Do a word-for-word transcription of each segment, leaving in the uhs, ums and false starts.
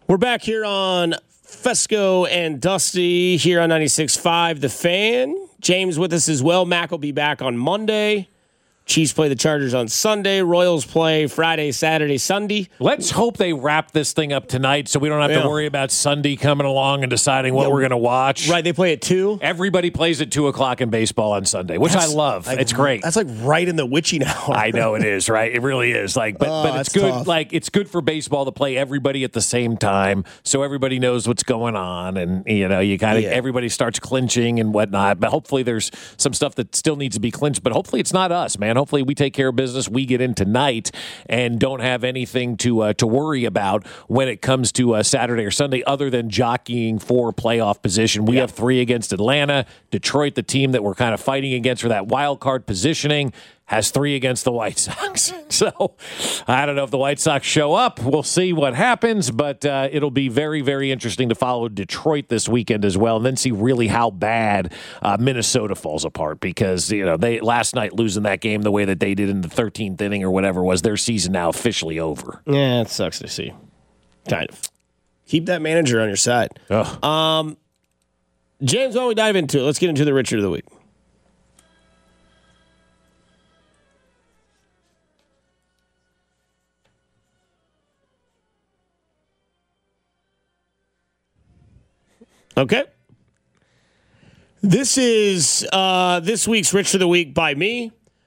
We're back here on Fesco and Dusty here on ninety-six point five The Fan. James with us as well. Mac will be back on Monday. Chiefs play the Chargers on Sunday. Royals play Friday, Saturday, Sunday. Let's hope they wrap this thing up tonight so we don't have yeah. to worry about Sunday coming along and deciding what yeah. we're going to watch. Right, they play at two. Everybody plays at two o'clock in baseball on Sunday, which that's, I love. Like, it's great. That's like right in the witching hour. I know it is, right? It really is. Like, But, oh, but it's good. Tough. Like It's good for baseball to play everybody at the same time so everybody knows what's going on. And, you know, you kind of yeah. everybody starts clinching and whatnot. But hopefully there's some stuff that still needs to be clinched. But hopefully it's not us, man. Hopefully we take care of business. We get in tonight and don't have anything to uh, to worry about when it comes to uh, Saturday or Sunday other than jockeying for playoff position. We yeah. have three against Atlanta. Detroit, the team that we're kind of fighting against for that wild card positioning, has three against the White Sox. So I don't know if the White Sox show up. We'll see what happens, but uh, it'll be very, very interesting to follow Detroit this weekend as well and then see really how bad uh, Minnesota falls apart because, you know, they last night losing that game the way that they did in the thirteenth inning or whatever was their season now officially over. Yeah, it sucks to see. Kind of. Keep that manager on your side. Ugh. Um, James, why don't we dive into it? Let's get into the Richard of the Week. Okay. This is uh, this week's Rich of the Week by me.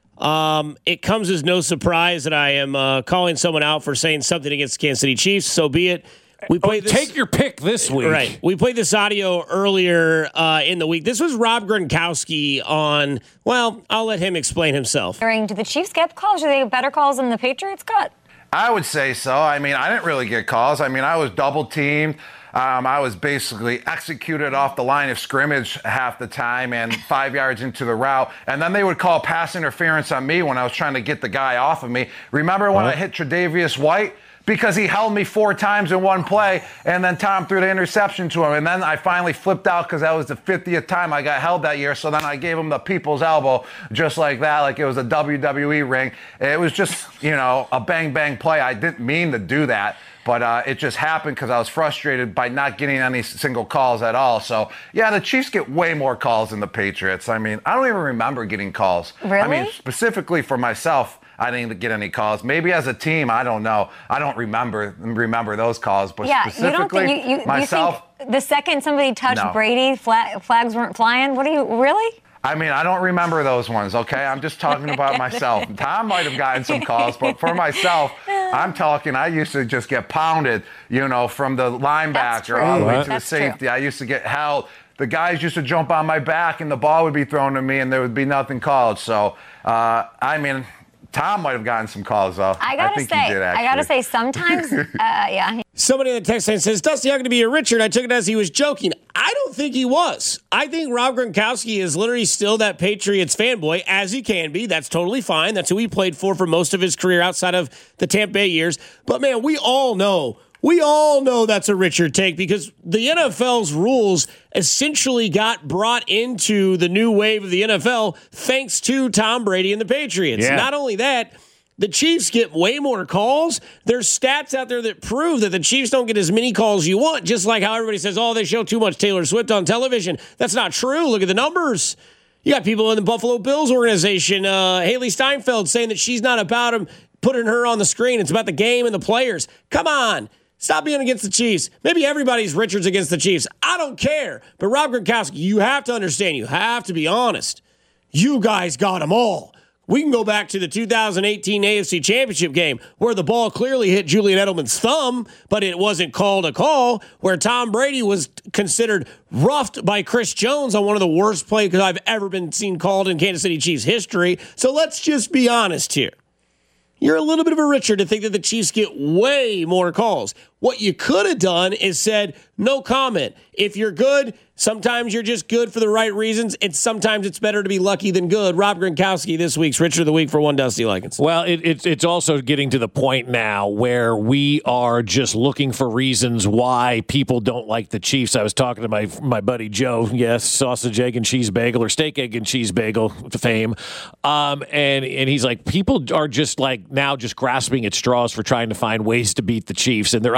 Um, it comes as no surprise that I am uh, calling someone out for saying something against the Kansas City Chiefs. So be it. We played oh, this, take your pick this week. Right. We played this audio earlier uh, in the week. This was Rob Gronkowski on, well, I'll let him explain himself. Do the Chiefs get calls? Are they better calls than the Patriots got? I would say so. I mean, I didn't really get calls. I mean, I was double teamed. Um, I was basically executed off the line of scrimmage half the time and five yards into the route. And then they would call pass interference on me when I was trying to get the guy off of me. Remember when what? I hit Tre'Davious White? Because he held me four times in one play, and then Tom threw the interception to him. And then I finally flipped out because that was the fiftieth time I got held that year. So then I gave him the people's elbow just like that, like it was a W W E ring. It was just, you know, a bang-bang play. I didn't mean to do that. But uh, it just happened because I was frustrated by not getting any single calls at all. So, yeah, the Chiefs get way more calls than the Patriots. I mean, I don't even remember getting calls. Really? I mean, specifically for myself, I didn't get any calls. Maybe as a team, I don't know. I don't remember remember those calls. But yeah, specifically, you don't think, you, you, myself. You think the second somebody touched no. Brady, flag, flags weren't flying? What do you, really? I mean, I don't remember those ones, okay? I'm just talking about myself. Tom might have gotten some calls, but for myself, I'm talking, I used to just get pounded, you know, from the linebacker all the way to That's the safety. True. I used to get held. The guys used to jump on my back, and the ball would be thrown to me, and there would be nothing called. So, uh, I mean, Tom might have gotten some calls, though. I gotta I think say, he did, actually. I gotta say, sometimes, uh, yeah. Somebody in the text line says, Dusty, how could it be a Richard? I took it as he was joking. I don't think he was. I think Rob Gronkowski is literally still that Patriots fanboy, as he can be. That's totally fine. That's who he played for for most of his career outside of the Tampa Bay years. But, man, we all know, we all know that's a Richard take because the N F L's rules essentially got brought into the new wave of the N F L thanks to Tom Brady and the Patriots. Yeah. Not only that, the Chiefs get way more calls. There's stats out there that prove that the Chiefs don't get as many calls you want, just like how everybody says, oh, they show too much Taylor Swift on television. That's not true. Look at the numbers. You got people in the Buffalo Bills organization, uh, Haley Steinfeld, saying that she's not about him putting her on the screen. It's about the game and the players. Come on. Stop being against the Chiefs. Maybe everybody's Richards against the Chiefs. I don't care. But Rob Gronkowski, you have to understand. You have to be honest. You guys got them all. We can go back to the two thousand eighteen A F C Championship game where the ball clearly hit Julian Edelman's thumb, but it wasn't called a call, where Tom Brady was considered roughed by Chris Jones on one of the worst plays I've ever been seen called in Kansas City Chiefs history. So let's just be honest here. You're a little bit of a Richard to think that the Chiefs get way more calls. What you could have done is said, no comment. If you're good, sometimes you're just good for the right reasons, and sometimes it's better to be lucky than good. Rob Gronkowski, this week's Richard of the Week for one Dusty Likens. Well, it, it's it's also getting to the point now where we are just looking for reasons why people don't like the Chiefs. I was talking to my my buddy Joe, yes, sausage, egg, and cheese bagel, or steak, egg, and cheese bagel to fame, um, and, and he's like, people are just like now just grasping at straws for trying to find ways to beat the Chiefs, and they're up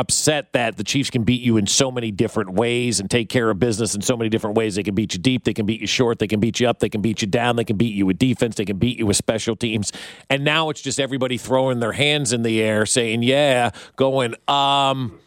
upset that the Chiefs can beat you in so many different ways and take care of business in so many different ways. They can beat you deep, they can beat you short, they can beat you up, they can beat you down, they can beat you with defense, they can beat you with special teams. And now it's just everybody throwing their hands in the air saying, yeah, going, um...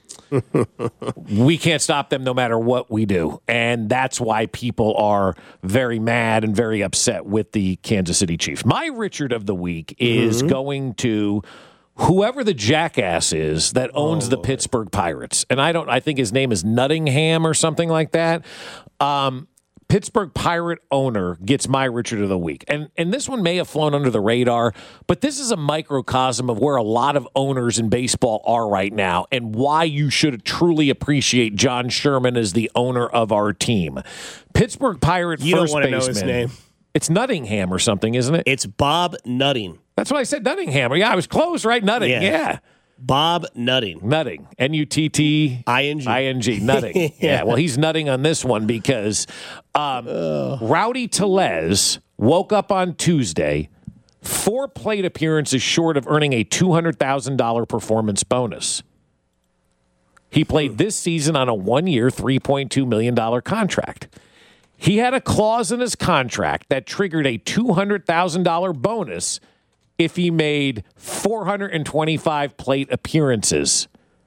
we can't stop them no matter what we do. And that's why people are very mad and very upset with the Kansas City Chiefs. My Richard of the week is mm-hmm. going to whoever the jackass is that owns oh, the Pittsburgh Pirates. And I don't I think his name is Nuttingham or something like that. Um Pittsburgh Pirate owner gets my Richard of the week. And and this one may have flown under the radar, but this is a microcosm of where a lot of owners in baseball are right now and why you should truly appreciate John Sherman as the owner of our team. Pittsburgh Pirate you first don't want baseman. to know his name. It's Nuttingham or something, isn't it? It's Bob Nutting. That's what I said, Nuttingham. Yeah, I was close, right? Nutting, yeah. yeah. Bob Nutting. Nutting. N U T T I N G. I N G. Nutting. yeah. yeah, well, he's nutting on this one because um, Rowdy Tellez woke up on Tuesday, four plate appearances short of earning a two hundred thousand dollars performance bonus. He played this season on a one-year, three point two million dollars contract. He had a clause in his contract that triggered a two hundred thousand dollars bonus if he made four hundred twenty-five plate appearances.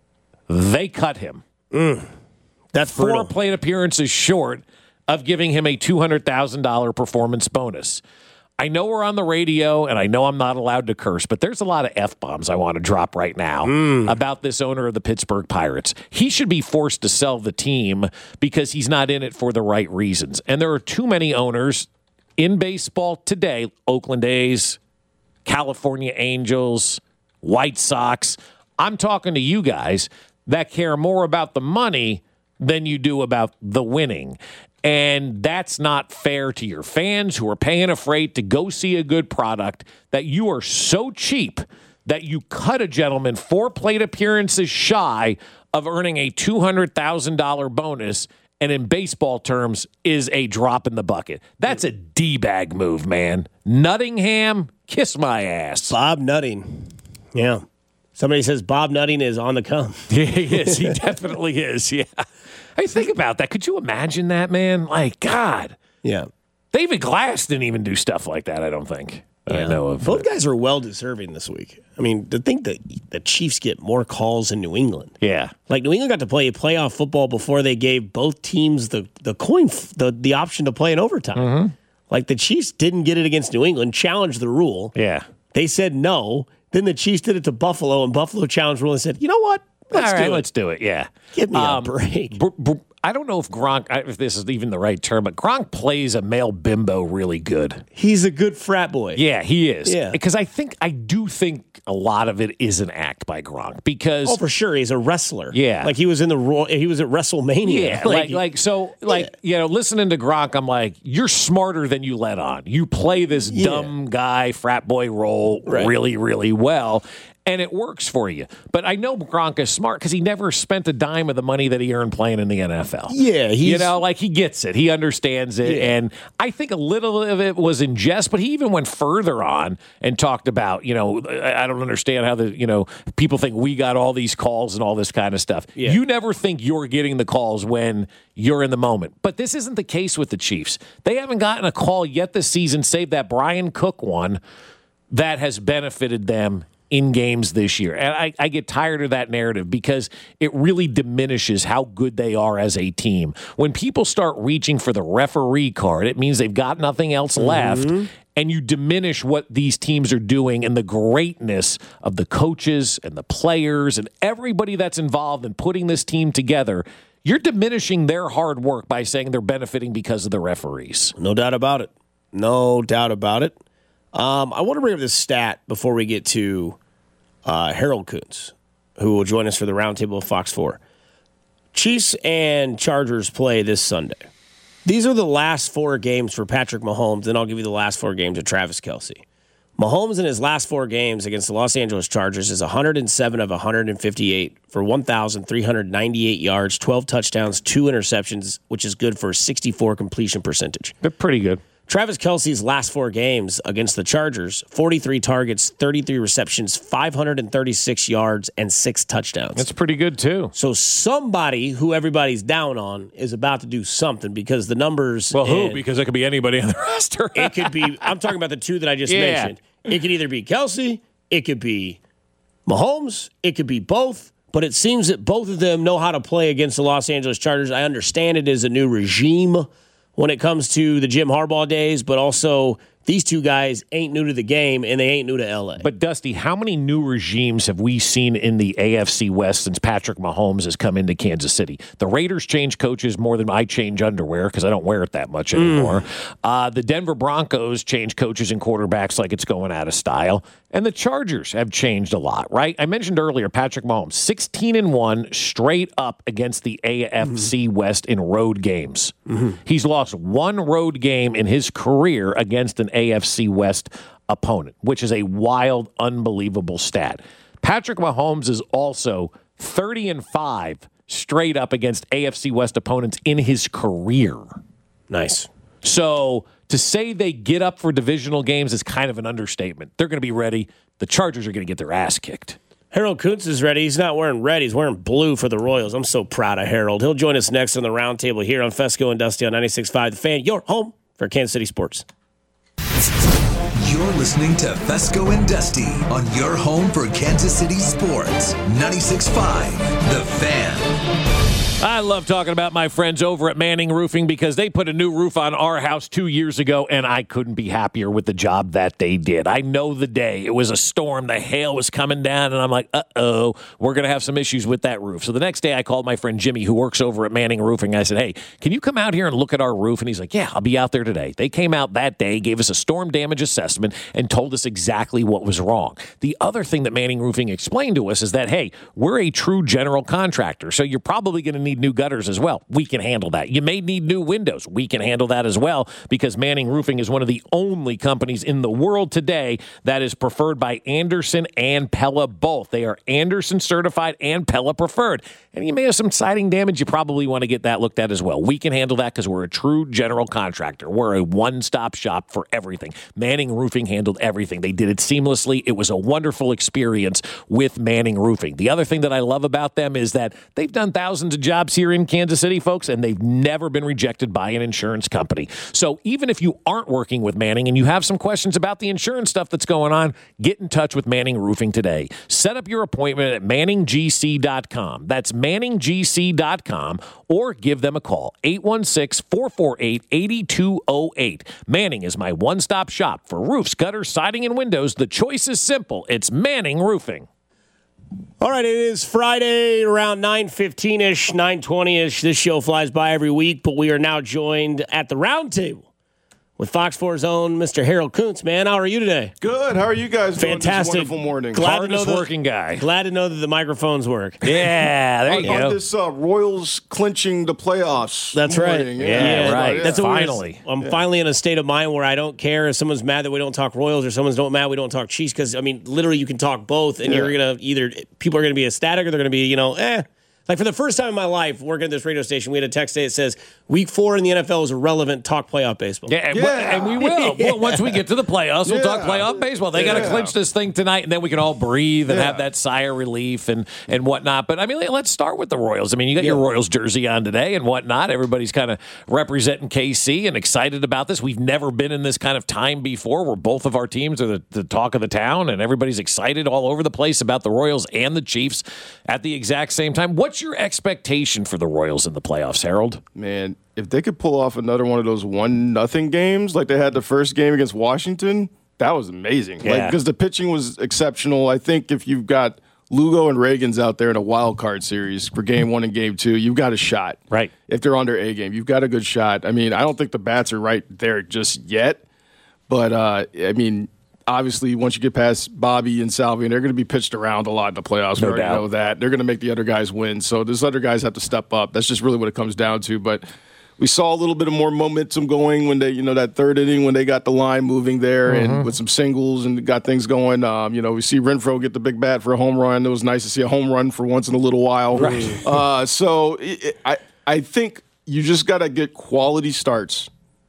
They cut him. Mm, that's Four brutal. plate appearances short of giving him a two hundred thousand dollars performance bonus. I know we're on the radio, and I know I'm not allowed to curse, but there's a lot of F-bombs I want to drop right now mm. about this owner of the Pittsburgh Pirates. He should be forced to sell the team because he's not in it for the right reasons. And there are too many owners in baseball today, Oakland A's, California Angels, White Sox. I'm talking to you guys that care more about the money than you do about the winning. And that's not fair to your fans who are paying a freight to go see a good product, that you are so cheap that you cut a gentleman four plate appearances shy of earning a two hundred thousand dollars bonus, and in baseball terms is a drop in the bucket. That's a D-bag move, man. Nuttingham, kiss my ass. Bob Nutting. Yeah. Somebody says Bob Nutting is on the come. Yeah, he is. He definitely is. Yeah. Hey, think about that. Could you imagine that, man? Like, God. Yeah. David Glass didn't even do stuff like that, I don't think. Yeah. I know of. Both guys are well deserving this week. I mean, to think that the Chiefs get more calls in New England. Yeah. Like, New England got to play playoff football before they gave both teams the, the coin, the, the option to play in overtime. Mm-hmm. Like, the Chiefs didn't get it against New England, challenged the rule. Yeah. They said no. Then the Chiefs did it to Buffalo, and Buffalo challenged the rule and said, you know what? Let's All right, do it. let's do it. Yeah. Give me um, a break. Br- br- I don't know if Gronk, if this is even the right term, but Gronk plays a male bimbo really good. He's a good frat boy. Yeah, he is. Yeah. Because I think, I do think a lot of it is an act by Gronk. Because. Oh, for sure. He's a wrestler. Yeah. Like he was in the, he was at WrestleMania. Yeah. like, like, like, so, like, yeah. you know, listening to Gronk, I'm like, you're smarter than you let on. You play this yeah. dumb guy, frat boy role right. really, really well. And it works for you. But I know Gronk is smart because he never spent a dime of the money that he earned playing in the N F L. Yeah. He's, you know, like he gets it. He understands it. Yeah. And I think a little of it was in jest, but he even went further on and talked about, you know, I don't understand how the, you know, people think we got all these calls and all this kind of stuff. Yeah. You never think you're getting the calls when you're in the moment. But this isn't the case with the Chiefs. They haven't gotten a call yet this season, save that Brian Cook one, that has benefited them in games this year. And I, I get tired of that narrative because it really diminishes how good they are as a team. When people start reaching for the referee card, it means they've got nothing else left, mm-hmm. and you diminish what these teams are doing and the greatness of the coaches and the players and everybody that's involved in putting this team together. You're diminishing their hard work by saying they're benefiting because of the referees. No doubt about it. No doubt about it. Um, I want to bring up this stat before we get to uh, Harold Kuntz, who will join us for the roundtable of Fox four. Chiefs and Chargers play this Sunday. These are the last four games for Patrick Mahomes, then I'll give you the last four games of Travis Kelce. Mahomes in his last four games against the Los Angeles Chargers is one hundred seven of one hundred fifty-eight for one thousand three hundred ninety-eight yards, twelve touchdowns, two interceptions, which is good for a sixty-four completion percentage. They're pretty good. Travis Kelce's last four games against the Chargers, forty-three targets, thirty-three receptions, five hundred thirty-six yards, and six touchdowns. That's pretty good, too. So somebody who everybody's down on is about to do something because the numbers... Well, who? Because it could be anybody on the roster. It could be... I'm talking about the two that I just yeah. mentioned. It could either be Kelce, it could be Mahomes, it could be both, but it seems that both of them know how to play against the Los Angeles Chargers. I understand it is a new regime when it comes to the Jim Harbaugh days, but also these two guys ain't new to the game, and they ain't new to L A. But, Dusty, how many new regimes have we seen in the A F C West since Patrick Mahomes has come into Kansas City? The Raiders change coaches more than I change underwear because I don't wear it that much anymore. Mm. Uh, the Denver Broncos change coaches and quarterbacks like it's going out of style. And the Chargers have changed a lot, right? I mentioned earlier Patrick Mahomes, sixteen and one straight up against the A F C mm-hmm. West in road games. Mm-hmm. He's lost one road game in his career against an A F C West opponent, which is a wild, unbelievable stat. Patrick Mahomes is also thirty and five straight up against A F C West opponents in his career. Nice. So to say they get up for divisional games is kind of an understatement. They're going to be ready. The Chargers are going to get their ass kicked. Harold Kuntz is ready. He's not wearing red. He's wearing blue for the Royals. I'm so proud of Harold. He'll join us next on the roundtable here on Fesco and Dusty on ninety-six point five. The Fan, your home for Kansas City sports. You're listening to Fesco and Dusty on your home for Kansas City sports. ninety-six point five, The Fan. I love talking about my friends over at Manning Roofing because they put a new roof on our house two years ago, and I couldn't be happier with the job that they did. I know the day. It was a storm. The hail was coming down, and I'm like, uh-oh, we're going to have some issues with that roof. So the next day I called my friend Jimmy, who works over at Manning Roofing. I said, hey, can you come out here and look at our roof? And he's like, yeah, I'll be out there today. They came out that day, gave us a storm damage assessment, and told us exactly what was wrong. The other thing that Manning Roofing explained to us is that, hey, we're a true general contractor, so you're probably going to need new gutters as well. We can handle that. You may need new windows. We can handle that as well because Manning Roofing is one of the only companies in the world today that is preferred by Anderson and Pella both. They are Anderson certified and Pella preferred. And you may have some siding damage. You probably want to get that looked at as well. We can handle that because we're a true general contractor. We're a one-stop shop for everything. Manning Roofing handled everything. They did it seamlessly. It was a wonderful experience with Manning Roofing. The other thing that I love about them is that they've done thousands of jobs here in Kansas City, folks, and they've never been rejected by an insurance company. So even if you aren't working with Manning and you have some questions about the insurance stuff that's going on, get in touch with Manning Roofing today. Set up your appointment at manning g c dot com. That's manning g c dot com, or give them a call, eight one six, four four eight, eight two zero eight. Manning is my one-stop shop for roofs, gutters, siding, and windows. The choice is simple. It's Manning Roofing. All right, it is Friday around nine fifteen-ish, nine twenty-ish. This show flies by every week, but we are now joined at the round table with Fox four's own Mister Harold Kuntz. Man, how are you today? Good. How are you guys doing Fantastic. this wonderful morning? Glad to know Hardest that, working guy. Glad to know that the microphones work. Yeah, there on, you on go. this uh, Royals clinching the playoffs. That's right. morning. Yeah, Yeah, right. Yeah. That's what we're- Finally. I'm finally in a state of mind where I don't care if someone's mad that we don't talk Royals or someone's don't mad we don't talk Chiefs because I mean, literally, you can talk both, and Yeah. you're gonna either people are gonna be ecstatic or they're gonna be, you know, eh. Like for the first time in my life working at this radio station, we had a text today that says week four in the N F L is irrelevant. Talk playoff baseball. Yeah, and, Yeah. and we will. Well, once we get to the playoffs, we'll talk Yeah. playoff baseball. They got to Yeah. clinch this thing tonight, and then we can all breathe and Yeah. have that sigh of relief and, and whatnot. But, I mean, let's start with the Royals. I mean, you got your Royals jersey on today and whatnot. Everybody's kind of representing K C and excited about this. We've never been in this kind of time before where both of our teams are the, the talk of the town, and everybody's excited all over the place about the Royals and the Chiefs at the exact same time. What's your expectation for the Royals in the playoffs, Harold? Man, if they could pull off another one of those one nothing games like they had the first game against Washington, that was amazing. Yeah. Like because the pitching was exceptional. I think if you've got Lugo and Reagans out there in a wild card series for game one and game two, you've got a shot. Right. If they're on their A game, you've got a good shot. I mean, I don't think the bats are right there just yet, but uh, I mean, obviously, once you get past Bobby and Salvi, they're going to be pitched around a lot in the playoffs. No we already doubt. know that. They're going to make the other guys win. So those other guys have to step up. That's just really what it comes down to. But we saw a little bit of more momentum going when they, you know, that third inning when they got the line moving there Mm-hmm. and with some singles and got things going. Um, you know, we see Renfroe get the big bat for a home run. It was nice to see a home run for once in a little while. Right. Uh, so it, it, I, I think you just got to get quality starts.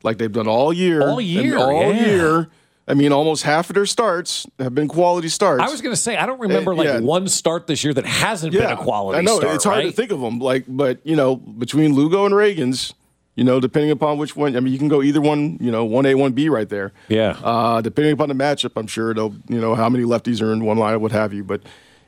like they've done all year. All year, and all yeah. year. I mean, almost half of their starts have been quality starts. I was going to say, I don't remember Uh, like yeah. one start this year that hasn't been a quality I know, start. it's hard right? to think of them. Like, but you know, between Lugo and Reagan's, you know, depending upon which one, I mean, you can go either one. You know, one A, one B, right there. Yeah. Uh, depending upon the matchup, I'm sure they'll, you know, how many lefties are in one line, what have you. But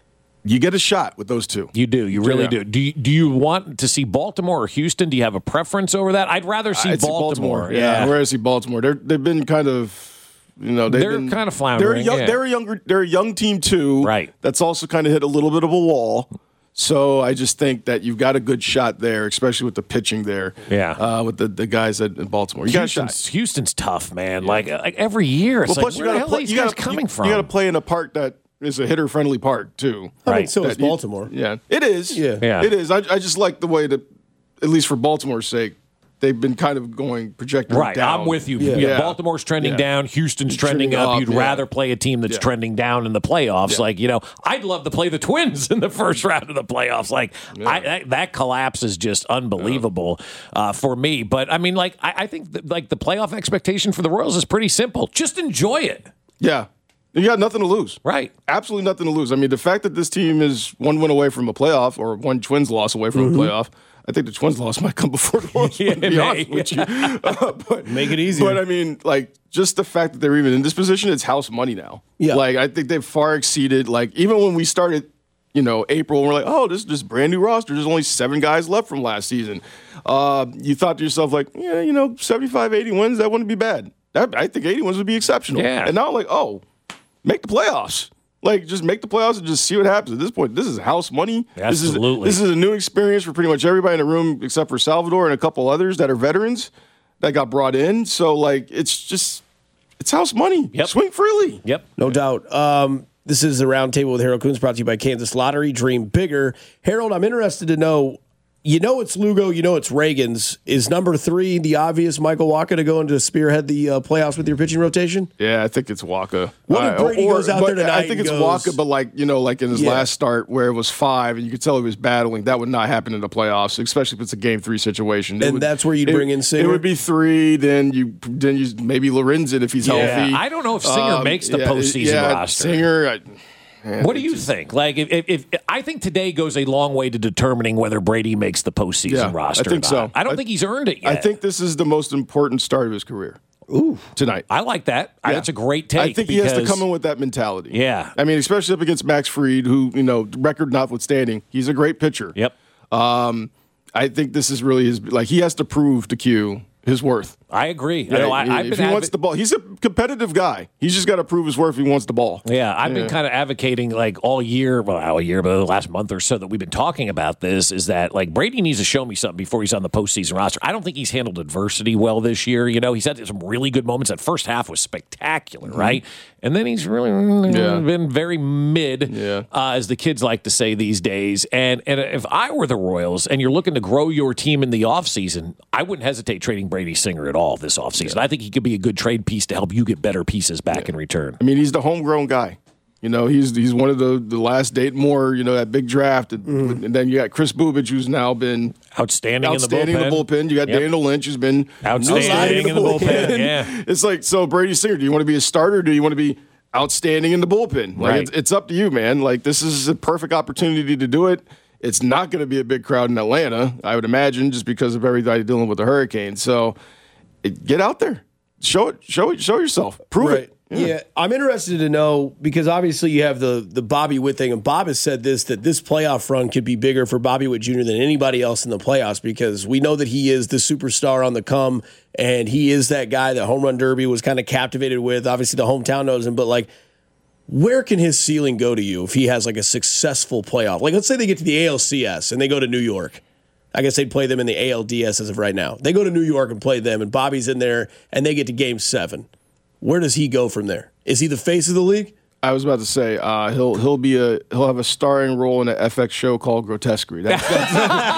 you get a shot with those two. You do. You really Yeah. do. Do you, do you want to see Baltimore or Houston? Do you have a preference over that? I'd rather see I'd Baltimore. Yeah, I'd rather see Baltimore. They're they've been kind of. You know, they've They're been, kind of They're a, floundering, young, yeah. they're a younger, they're a young team too. Right. That's also kind of hit a little bit of a wall. So I just think that you've got a good shot there, especially with the pitching there. Yeah. Uh, with the, the guys at in Baltimore, you got a shot. Houston's, Houston's tough, man. Like, like every year, it's Well, like, plus you where the got to hell play. are these You guys got coming you, from? You got to play in a park that is a hitter-friendly park too. I mean, Right. so is That you- Baltimore. Yeah, it is. Yeah. Yeah. it is. I, I just like the way that, at least for Baltimore's sake, they've been kind of going projecting Right, down. I'm with you. Yeah. Yeah, Yeah. Baltimore's trending Yeah. down. Houston's trending, Trending up. up, You'd yeah. rather play a team that's Yeah. trending down in the playoffs. Yeah. Like, you know, I'd love to play the Twins in the first round of the playoffs. Like, I, that, that collapse is just unbelievable uh, for me. But, I mean, like, I, I think, that, like, the playoff expectation for the Royals is pretty simple. Just enjoy it. Yeah, you got nothing to lose. Right. Absolutely nothing to lose. I mean, the fact that this team is one win away from a playoff or one Twins loss away from Mm-hmm. a playoff, I think the Twins loss might come before the Royals. Yeah, to be it honest may. with you. Uh, but, Make it easier. But I mean, like, just the fact that they're even in this position, it's house money now. Yeah. Like, I think they've far exceeded, like, even when we started, you know, April, and we're like, oh, this is just brand new roster. There's only seven guys left from last season. Uh, you thought to yourself, like, yeah, you know, seventy-five, eighty wins, that wouldn't be bad. That, I think eighty wins would be exceptional. Yeah. And now I'm like, oh, make the playoffs. Like, just make the playoffs and just see what happens. At this point, this is house money. Absolutely. This is, this is a new experience for pretty much everybody in the room except for Salvador and a couple others that are veterans that got brought in. So, like, it's just, it's house money. Yep. Swing freely. Yep. No doubt. Um, this is the Roundtable with Harold Coons, brought to you by Kansas Lottery. Dream bigger. Harold, I'm interested to know, you know it's Lugo, you know it's Reagan's. Is number three the obvious Michael Wacha to go into spearhead the uh, playoffs with your pitching rotation? Yeah, I think it's Waka. What if Brady goes out but there tonight I think and it's goes- Waka, but like, you know, like in his Yeah. last start where it was five and you could tell he was battling, that would not happen in the playoffs, especially if it's a game three situation. It And would- that's where you'd it- bring in Singer? It would be three, then you then you maybe Lorenzen if he's Yeah. healthy. I don't know if Singer makes the yeah, postseason yeah, roster. Singer, I, What do you think? Like, if, if, if I think today goes a long way to determining whether Brady makes the postseason Yeah, roster. I think or so. not. I don't I- think he's earned it yet. I think this is the most important start of his career. Ooh, tonight. I like that. I- Yeah. That's a great take. I think he has to because- come in with that mentality. Yeah. I mean, especially up against Max Fried, who, you know, record notwithstanding, he's a great pitcher. Yep. Um, I think this is really his, like, he has to prove to Q his worth. I agree. I know, I, I've if been he advo- wants the ball, he's a competitive guy. He's just got to prove his worth if he wants the ball. Yeah, I've Yeah. been kind of advocating like all year, well, all year, but the last month or so that we've been talking about this is that like Brady needs to show me something before he's on the postseason roster. I don't think he's handled adversity well this year. You know, he's had some really good moments. That first half was spectacular, Mm-hmm. right? And then he's really Yeah. been very mid, Yeah. uh, as the kids like to say these days. And and if I were the Royals and you're looking to grow your team in the offseason, I wouldn't hesitate trading Brady Singer at all this offseason. I think he could be a good trade piece to help you get better pieces back in return. I mean, he's the homegrown guy. You know, he's he's one of the, the last Dayton Moore, you know, that big draft. And, Mm-hmm. and then you got Chris Bubich, who's now been Outstanding, outstanding in the bullpen. in the bullpen. You got Yep. Daniel Lynch, who's been Outstanding in the bullpen. Yeah. It's like, so Brady Singer, do you want to be a starter or do you want to be outstanding in the bullpen? Like, Right. it's, it's up to you, man. Like, this is a perfect opportunity to do it. It's not going to be a big crowd in Atlanta, I would imagine, just because of everybody dealing with the hurricane. So it, get out there. Show it. Show it. Show yourself. Prove Right. it. Yeah. I'm interested to know because obviously you have the the Bobby Witt thing, and Bob has said this that this playoff run could be bigger for Bobby Witt Junior than anybody else in the playoffs because we know that he is the superstar on the come, and he is that guy that Home Run Derby was kind of captivated with. Obviously, the hometown knows him, but like, where can his ceiling go to you if he has like a successful playoff? Like, let's say they get to the A L C S and they go to New York. I guess they'd play them in the A L D S as of right now. They go to New York and play them, and Bobby's in there, and they get to Game Seven. Where does he go from there? Is he the face of the league? I was about to say uh, he'll he'll be a he'll have a starring role in an F X show called Grotesquerie. That's that's,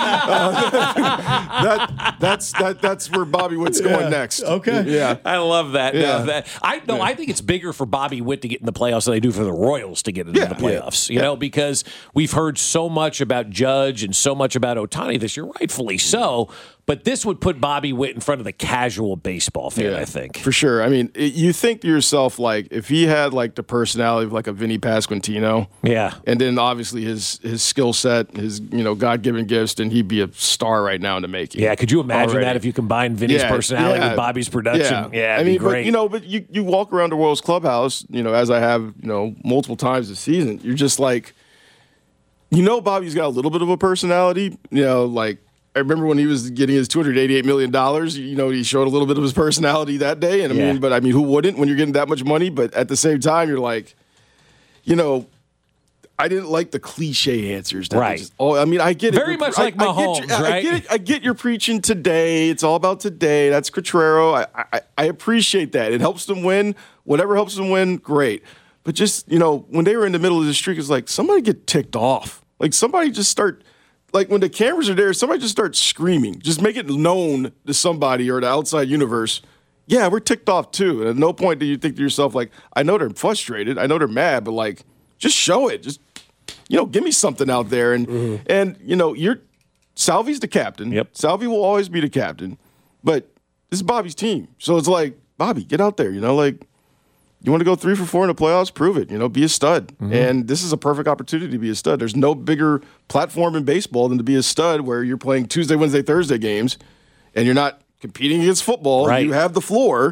uh, that, that's that that's where Bobby Witt's going Yeah. next. Okay. Yeah. I love that. No, Yeah. that I no, I think it's bigger for Bobby Witt to get in the playoffs than they do for the Royals to get into Yeah. the playoffs. You know, because we've heard so much about Judge and so much about Ohtani this year, rightfully so. But this would put Bobby Witt in front of the casual baseball fan, I think. For sure. I mean, it, you think to yourself, like, if he had, like, the personality of, like, a Vinny Pasquantino. Yeah. And then, obviously, his his skill set, his, you know, God-given gifts, then he'd be a star right now in the making. Yeah, could you imagine already. that if you combine Vinny's Yeah, personality yeah. with Bobby's production? Yeah, Yeah, I it'd mean, be great. but, you know, but you, you walk around the Royals clubhouse, you know, as I have, you know, multiple times this season, you're just like, you know, Bobby's got a little bit of a personality, you know, like, I remember when he was getting his two hundred eighty-eight million dollars, you know, he showed a little bit of his personality that day. And I Yeah. mean, but I mean, who wouldn't when you're getting that much money? But at the same time, you're like, you know, I didn't like the cliche answers. That Right. Just, oh, I mean, I get it. Very You're- much I- like I get Mahomes, your- I right? get it. I get you're preaching today. It's all about today. That's Cotrero. I, I, I appreciate that. It helps them win. Whatever helps them win, great. But just, you know, when they were in the middle of the streak, it's like somebody get ticked off. Like somebody just start, like when the cameras are there, somebody just start screaming. Just make it known to somebody or the outside universe. Yeah, we're ticked off too. And at no point do you think to yourself, like, I know they're frustrated. I know they're mad, but like, just show it. Just, you know, give me something out there. And, mm-hmm. and you know, you're Salvi's the captain. Yep. Salvi will always be the captain. But this is Bobby's team. So it's like, Bobby, get out there. You know, like, you want to go three for four in the playoffs? Prove it. You know, be a stud. Mm-hmm. And this is a perfect opportunity to be a stud. There's no bigger platform in baseball than to be a stud where you're playing Tuesday, Wednesday, Thursday games, and you're not competing against football. Right. You have the floor.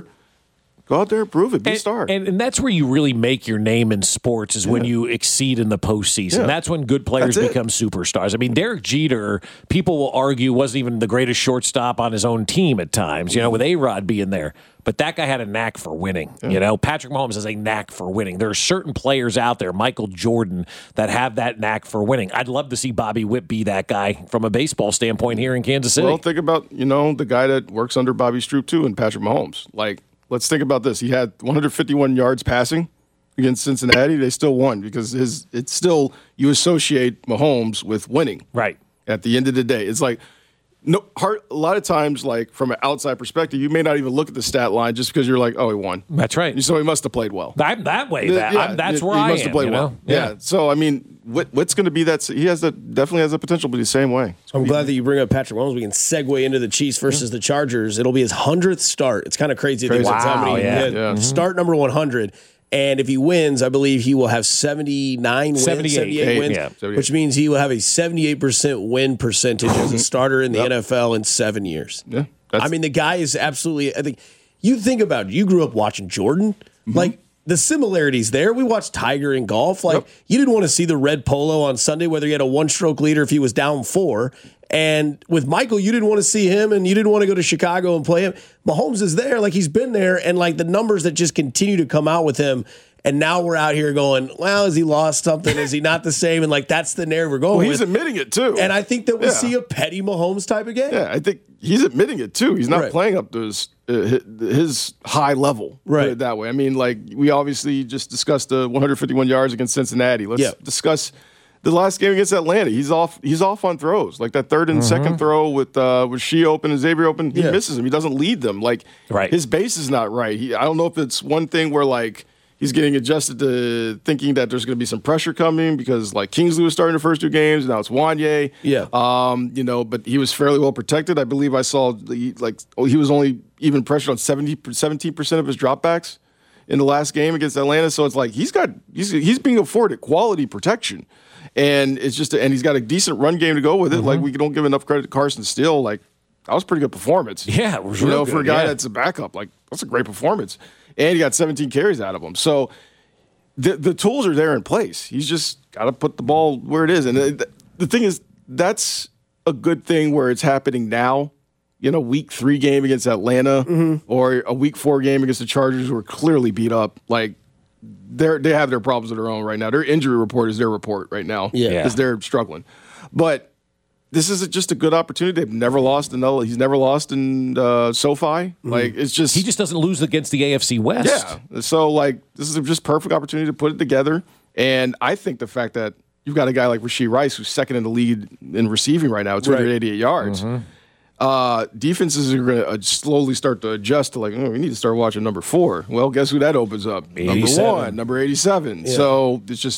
Go out there and prove it. Be and, a star. And, and that's where you really make your name in sports is yeah. when you exceed in the postseason. Yeah. That's when good players that's become it. superstars. I mean, Derek Jeter, people will argue, wasn't even the greatest shortstop on his own team at times, you know, with A-Rod being there. But that guy had a knack for winning. Yeah. You know, Patrick Mahomes has a knack for winning. There are certain players out there, Michael Jordan, that have that knack for winning. I'd love to see Bobby Witt be that guy from a baseball standpoint here in Kansas City. Well, think about, you know, the guy that works under Bobby Stroop, too, and Patrick Mahomes. Like, let's think about this. He had one hundred fifty-one yards passing against Cincinnati. They still won because his it's still, you associate Mahomes with winning. Right. At the end of the day. It's like, no, hard, a lot of times, like, from an outside perspective, you may not even look at the stat line just because you're like, oh, he won. That's right. So he must have played well. I'm that way. That, yeah, I'm, that's where he I must am. have played you well. know? Yeah. yeah. So, I mean, Witt, Witt's going to be that. He has that, definitely has the potential to be the same way. I'm glad that you bring up Patrick Mahomes. We can segue into the Chiefs versus yeah. the Chargers. It'll be his hundredth start. It's kind of crazy to think wow, how many yeah. yeah. Yeah. Start number one hundred. And if he wins, I believe he will have seventy-nine wins, seventy-eight, seventy-eight wins, yeah, seventy-eight. which means he will have a seventy-eight percent win percentage as a starter in the yep. N F L in seven years. Yeah, I mean, the guy is absolutely, I think, you think about it, you grew up watching Jordan. Mm-hmm. Like, the similarities there. We watched Tiger in golf. Like, yep. you didn't want to see the red polo on Sunday, whether he had a one-stroke lead or if he was down four. And with Michael, you didn't want to see him and you didn't want to go to Chicago and play him. Mahomes is there. Like, he's been there. And, like, the numbers that just continue to come out with him. And now we're out here going, well, has he lost something? Is he not the same? And, like, that's the narrative we're going well, with. He's admitting it, too. And I think that we'll yeah. see a petty Mahomes type of game. Yeah, I think he's admitting it, too. He's not right. playing up to his, uh, his high level. Right. Put it that way. I mean, like, we obviously just discussed the one hundred fifty-one yards against Cincinnati. Let's yep. discuss the last game against Atlanta. He's off He's off on throws. Like, that third and mm-hmm. second throw with uh, with Shea open and Xavier open, he yeah. misses him. He doesn't lead them. Like, right. his base is not right. He, I don't know if it's one thing where, like, he's getting adjusted to thinking that there's going to be some pressure coming because, like, Kingsley was starting the first two games, and now it's Wanye. Yeah. Um, you know, but he was fairly well protected. I believe I saw, the, like, oh, he was only even pressured on seventy, seventeen percent of his dropbacks in the last game against Atlanta. So it's like he's got he's he's being afforded quality protection, and it's just and he's got a decent run game to go with it. Mm-hmm. Like, we don't give enough credit to Carson Steele. Like, that was a pretty good performance. Yeah, it was you real know good, for a guy yeah. that's a backup. Like, that's a great performance. And he got seventeen carries out of him. So the the tools are there in place. He's just got to put the ball where it is. And the, the thing is, that's a good thing where it's happening now. You know, week three game against Atlanta mm-hmm. or a week four game against the Chargers who are clearly beat up. Like, they're, they have their problems of their own right now. Their injury report is their report right now because yeah. they're struggling. But this is just a good opportunity. They've never lost in L- he's never lost in uh, SoFi. Mm-hmm. Like, it's just he just doesn't lose against the A F C West. Yeah. So, like, this is a just perfect opportunity to put it together. And I think the fact that you've got a guy like Rashee Rice who's second in the lead in receiving right now, two hundred eighty-eight right. yards. Mm-hmm. Uh, defenses are going to slowly start to adjust to, like, oh, we need to start watching number four. Well, guess who that opens up? eighty-seven. Number one, number eighty-seven. Yeah. So it's just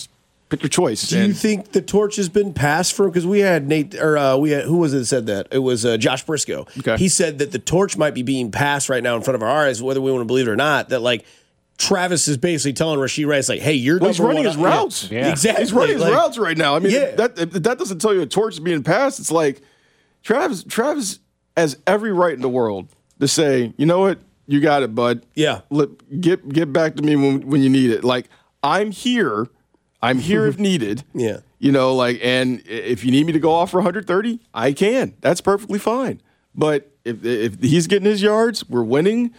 pick your choice. Do you think the torch has been passed for him? Because we had Nate, or uh, we had, who was it that said that? It was uh, Josh Briscoe. Okay. He said that the torch might be being passed right now in front of our eyes, whether we want to believe it or not, that like Travis is basically telling Rashee Rice, like, hey, you're well, he's running his routes. Yeah. Exactly. He's running his like, routes right now. I mean, Yeah. that if that doesn't tell you a torch is being passed. It's like Travis, Travis has every right in the world to say, you know what, you got it, bud. Yeah. Let, get get back to me when when you need it. Like, I'm here. I'm here if needed. Yeah. You know, like, and if you need me to go off for one hundred thirty, I can. That's perfectly fine. But if if he's getting his yards, we're winning.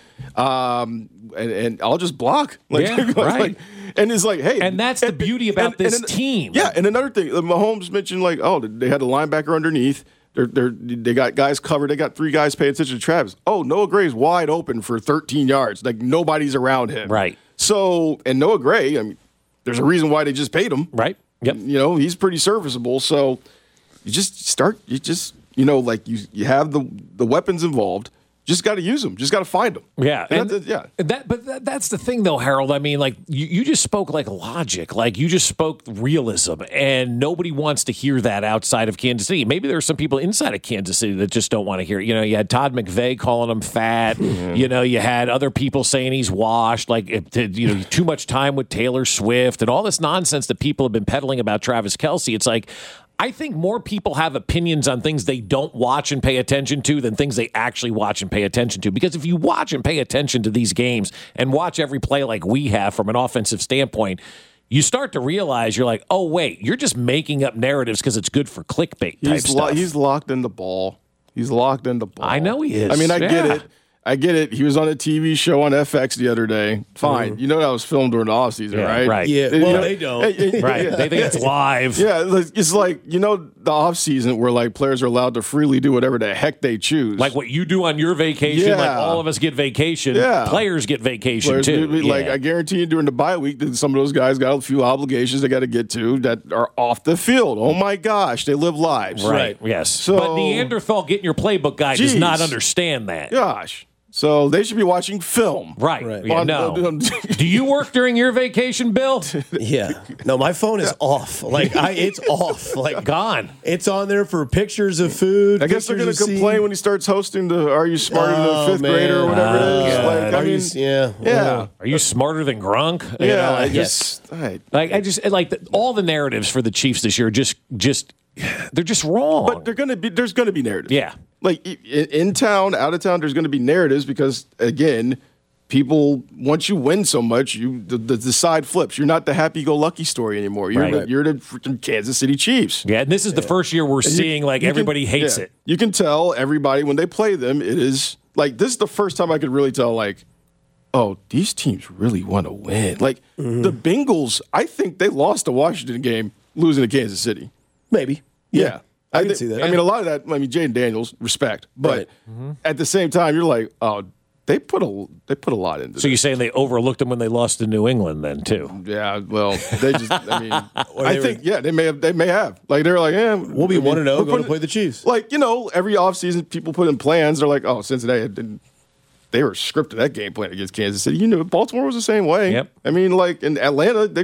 Um, and, and I'll just block. Like, Yeah, like, right. And it's like, hey, And that's the beauty about this team. Yeah, and another thing, Mahomes mentioned like, oh, they had a linebacker underneath. They're, they're, they got guys covered. They got three guys paying attention to Travis. Oh, Noah Gray's wide open for thirteen yards. Like, nobody's around him. Right. So, and Noah Gray, I mean, there's a reason why they just paid him. Right. Yep. You know, he's pretty serviceable. So you just start, you just, you know, like you, you have the, the weapons involved. Just got to use them. Just got to find them. Yeah, And and that- yeah. That, but that, that's the thing, though, Harold. I mean, like you, you just spoke like logic, like you just spoke realism, and nobody wants to hear that outside of Kansas City. Maybe there are some people inside of Kansas City that just don't want to hear it. You know, you had Todd McVay calling him fat. Mm-hmm. You know, you had other people saying he's washed, like it, you know, too much time with Taylor Swift, and all this nonsense that people have been peddling about Travis Kelce. It's like, I think more people have opinions on things they don't watch and pay attention to than things they actually watch and pay attention to. Because if you watch and pay attention to these games and watch every play like we have from an offensive standpoint, you start to realize you're like, oh, wait, you're just making up narratives because it's good for clickbait type He's, lo- stuff. he's locked in the ball. He's locked in the ball. I know he is. I mean, I get Yeah. it. I get it. He was on a T V show on F X the other day. Fine. You know that was filmed during the offseason, Yeah, right? right. Yeah, You well, know- they don't. right. They think it's live. Yeah, it's like, you know, the offseason where like players are allowed to freely do whatever the heck they choose. Like what you do on your vacation, like Yeah. all of us get vacation. Yeah. Players get vacation Players, too. like Yeah. I guarantee you during the bye week that some of those guys got a few obligations they got to get to that are off the field. Oh my gosh, they live lives. Right. Yes. So- but Neanderthal getting your playbook guy does Jeez. not understand that. Gosh. So they should be watching film. Right. Right. Yeah, On- no. on- Do you work during your vacation, Bill? Yeah. No, my phone is off. Like, I, it's off. Like, Gone. it's on there for pictures of food. I guess they're going pictures to of complain scene. when he starts hosting the "Are You Smarter Than a Oh, Fifth Grader" or man. whatever Oh, it is. God. Like, I Are you mean, s- yeah. yeah, Are you smarter than Gronk? You yeah. know, I like, yes. just, I, like I just like the, all the narratives for the Chiefs this year. Just, just they're just wrong. but they're going to be. There's going to be narratives. Yeah. like i- in, in town, out of town. There's going to be narratives because again, people once you win so much, you the, the, the side flips. You're not the happy-go-lucky story anymore. You're Right. the, you're the freaking Kansas City Chiefs. yeah, and this is the first year we're You- seeing like you can- everybody hates yeah. it. You can tell everybody when they play them. It is like this is the first time I could really tell. Like, oh, these teams really want to win. Like Mm-hmm. the Bengals, I think they lost the Washington game, losing to Kansas City. Maybe. Yeah, I can thi- see that. I mean, a lot of that. I mean, Jaden Daniels, respect, but Right. Mm-hmm. at the same time, you're like, oh, they put a they put a lot into. So you're this. saying they overlooked them when they lost to New England, then too? Yeah, well, they just. I mean, I they think were- yeah, they may have. They may have. Like they're like, yeah, We'll be I mean, one and oh we're going to putting- play the Chiefs. Like, you know, every offseason people put in plans. They're like, oh, Cincinnati didn't. They were scripted that game plan against Kansas City. You know, Baltimore was the same way. Yep. I mean, like in Atlanta, they.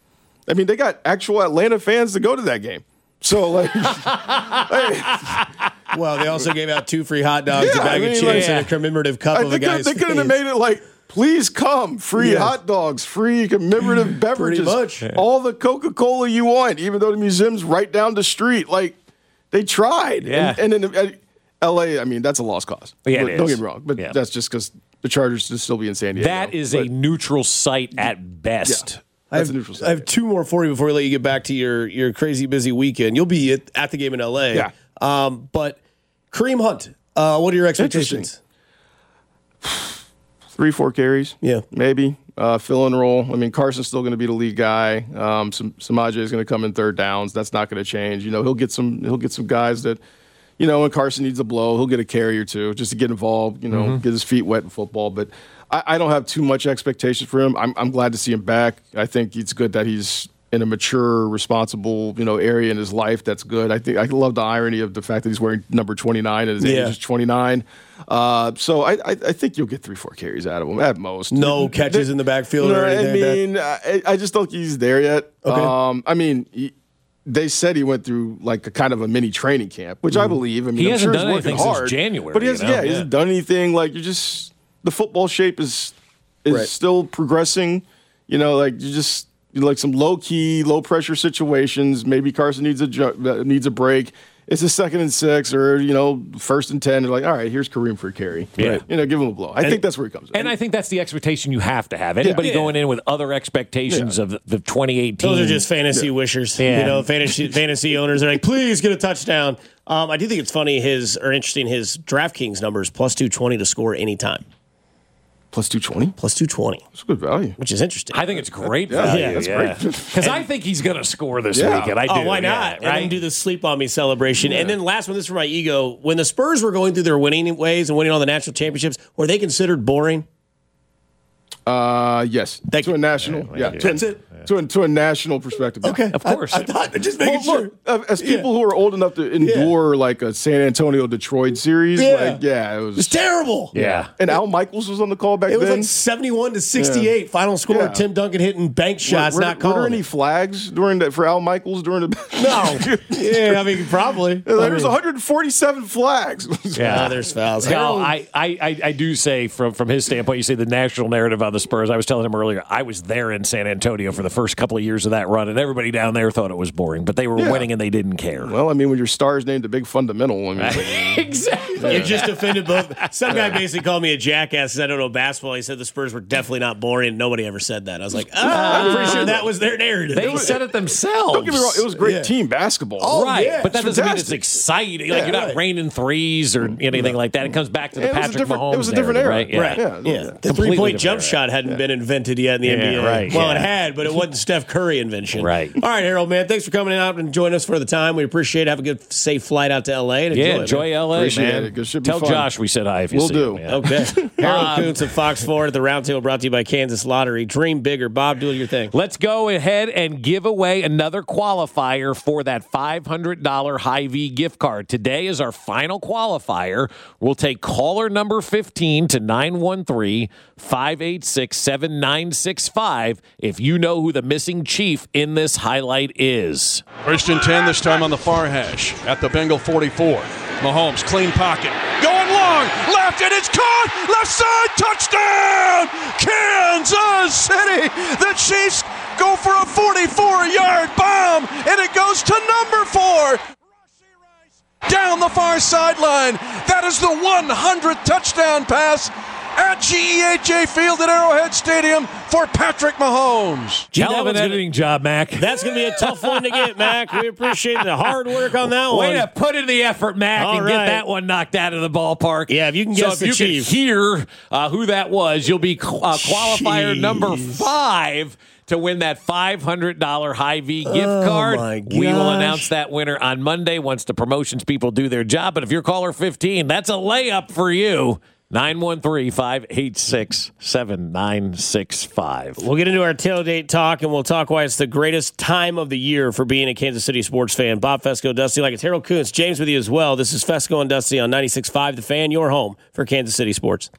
I mean, they got actual Atlanta fans to go to that game. So like, Well, they also gave out two free hot dogs, Yeah, a bag I mean, of chips, like- and a commemorative cup I of a think guy's they could have face. made it like, please come, free Yeah. hot dogs, free commemorative beverages, much. all the Coca Cola you want, even though the museum's right down the street. Like they tried, Yeah. And, and in uh, L A, I mean, that's a lost cause. Yeah, But it don't is. get me wrong, but Yeah. that's just because the Chargers should still be in San Diego. That is a But, neutral site at best. yeah, I that's have, a neutral I have site. two more for you before we let you get back to your, your crazy busy weekend. You'll be at, at the game in L A. Yeah. Um, but Kareem Hunt, uh, what are your expectations? Three, four carries. Yeah. Maybe. Uh, fill and roll. I mean, Carson's still going to be the lead guy. Um, Sam- Samaje is going to come in third downs. That's not going to change. You know, he'll get some. He'll get some guys that, you know, when Carson needs a blow, he'll get a carry or two just to get involved. You know, Mm-hmm. get his feet wet in football. But I, I don't have too much expectations for him. I'm, I'm glad to see him back. I think it's good that he's in a mature, responsible, you know, area in his life. That's good. I think I love the irony of the fact that he's wearing number twenty-nine and his Yeah. age is twenty-nine. Uh, so I, I, I think you'll get three, four carries out of him at most. No catches in the backfield No, or anything I like that? mean, I, I just don't think he's there yet. Okay. Um, I mean, he, they said he went through like a kind of a mini training camp, which I believe. I mean, He I'm hasn't sure done he's working anything since hard, January, but he has, you know? yeah, he Yeah. hasn't done anything. Like you're just the football shape is is Right. still progressing. You know, like you just you know, like some low key, low pressure situations. Maybe Carson needs a ju- uh, needs a break. It's a second and six, or you know, first and ten. They're like, all right, here's Kareem for a carry. Yeah. you know, give him a blow. I think that's where he comes in. And I think that's the expectation you have to have. Anybody Yeah. going in with other expectations Yeah. of the, the twenty eighteen. Those are just fantasy wishers. Yeah. You know, fantasy fantasy owners are like, please get a touchdown. Um, I do think it's funny his or interesting his DraftKings numbers plus two twenty to score anytime. Plus two twenty. Plus two twenty, That's good value. which is interesting. I think it's great Yeah, value. yeah, that's great. Because I think he's going to score this Yeah. weekend. I do. Oh, why yeah, not? And right? then do the sleep on me celebration. And then last one, this is for my ego. When the Spurs were going through their winning ways and winning all the national championships, were they considered boring? Uh, yes. Thank to you. a national, yeah. To, That's it. To a, to a national perspective. Okay, Of course. I, I thought just Well, making sure. look, uh, as people who are old enough to endure like a San Antonio Detroit series, Yeah. like yeah, it was. It's terrible. Yeah. And Al Michaels was on the call back It was then. like seventy-one to sixty-eight final score. Yeah. Tim Duncan hitting bank shots, were, not were there calling. any it. flags during that for Al Michaels during the? No. Yeah, I mean probably. There's I mean, one hundred forty-seven flags. Yeah. ah, there's fouls. No, Harold- I, I, I- I do say from, from his standpoint, you say the national narrative on the Spurs. I was telling him earlier, I was there in San Antonio for the first couple of years of that run, and everybody down there thought it was boring, but they were Yeah. winning and they didn't care. Well, I mean, when your star is named a big fundamental, I mean, Exactly. You just offended both. Some guy basically called me a jackass because I don't know basketball. He said the Spurs were definitely not boring. Nobody ever said that. I was like, ah, I'm pretty sure that was their narrative. They said it themselves. don't get me wrong, it was great Yeah. team basketball. Oh, Right, yeah, but that it's doesn't mean it's fantastic. exciting. Like Yeah, you're not right. raining threes or anything like that. It comes back to the Yeah, it was a Patrick different- Mahomes. it was a different era. narrative, right? Yeah. Right. Yeah. Yeah. The Completely three point different jump era. shot hadn't been invented yet in the Yeah, N B A. right, Well, yeah. it had, but it wasn't Steph Curry invention. Right. All right, Harold, man. Thanks for coming out and joining us for the time. We appreciate it. Have a good, safe flight out to L A. And Yeah, enjoy, enjoy it, man. L A, Appreciate man. it. It should be Tell fun. Josh we said hi if you Will see do. him. yeah. Okay. Harold Kuntz of Fox four at the Roundtable, brought to you by Kansas Lottery. Dream bigger. Bob, do your thing. Let's go ahead and give away another qualifier for that five hundred dollars Hy-Vee gift card. Today is our final qualifier. We'll take caller number fifteen to nine one three, five eight six, seven nine six five if you know who the missing Chief in this highlight is. First and ten, this time on the far hash at the Bengal forty-four. Mahomes, clean pocket. Going long, left, and it's caught! Left side, touchdown! Kansas City! The Chiefs go for a forty-four-yard bomb, and it goes to number four. Down the far sideline. That is the one hundredth touchdown pass at G E H A Field at Arrowhead Stadium for Patrick Mahomes. Gee, Hell that of an one's gonna- editing job, Mac. That's going to be a tough one to get, Mac. We appreciate the hard work on that one. Way to put in the effort, Mac, All and right. get that one knocked out of the ballpark. Yeah, if you can so guess if the you Chief. can hear uh, who that was, you'll be qu- uh, qualifier Jeez. number five to win that five hundred dollars Hy-Vee gift Oh, card. my We will gosh. announce that winner on Monday once the promotions people do their job. But if you're caller fifteen, that's a layup for you. nine one three, five eight six, seven nine six five. We'll get into our tailgate talk, and we'll talk why it's the greatest time of the year for being a Kansas City sports fan. Bob Fesco, Dusty, like it's Harold Kuntz, James with you as well. This is Fesco and Dusty on ninety-six point five The Fan, your home for Kansas City sports.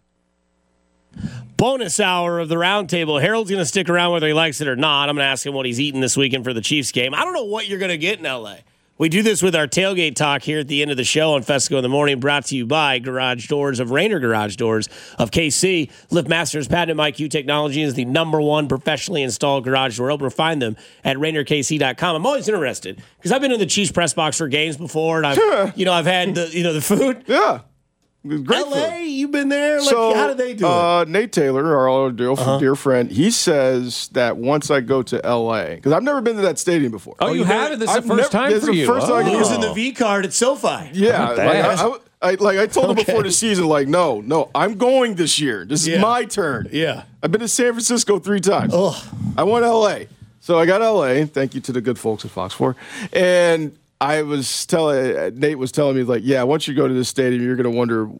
Bonus hour of the Roundtable. Harold's going to stick around whether he likes it or not. I'm going to ask him what he's eating this weekend for the Chiefs game. I don't know what you're going to get in L A. We do this with our tailgate talk here at the end of the show on Fesco in the Morning, brought to you by Garage Doors of Rainer Garage Doors of K C. LiftMaster's Patent I Q technology is the number one professionally installed garage door opener. Find them at Rainer K C dot com. I'm always interested because I've been in the Chiefs press box for games before, and I've you know I've had the you know the food. Yeah. Great L A, food. you've been there. Like, So, how do they do it? uh, Nate Taylor, our old dear, Uh-huh. dear friend, he says that once I go to L A, because I've never been to that stadium before. Oh, you haven't? This is the I've first never- time this is for the you. first time I Oh. Using the V card at SoFi. Yeah, like, that? I, I, I, like I told him Okay. before the season, like, no, no, I'm going this year. This Yeah. is my turn. Yeah. I've been to San Francisco three times. I want L A. So I got L A. Thank you to the good folks at Fox four. And I was telling, Nate was telling me, like, yeah, once you go to this stadium, you're going to wonder